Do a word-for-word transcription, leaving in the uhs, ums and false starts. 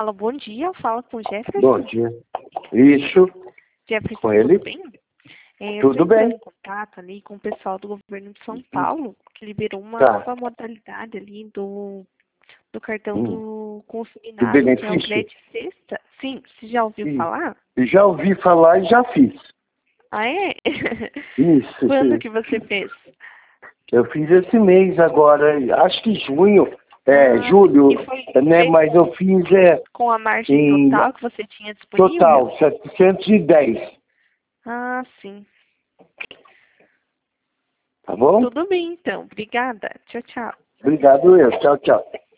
Alô, bom dia. Fala com o Jefferson. Bom dia. Isso, Jefferson, com ele. tudo bem? É, eu Tudo tô entrando bem. em contato ali com o pessoal do governo de São Paulo, que liberou uma Tá. nova modalidade ali do, do cartão Hum. do Do consignado, que é o benefício? frete sexta. Sim, você já ouviu Sim. falar? Já ouvi falar e já fiz. Ah, é? Isso. Quando que você fez? Eu fiz esse mês agora, acho que junho, é, Ah, julho, e foi né? feito Mas eu fiz é, com a margem em total que você tinha disponível? total, setecentos e dez. Ah, sim. Tá bom? Tudo bem, então. Obrigada. Tchau, tchau. Obrigado eu. Tchau, tchau.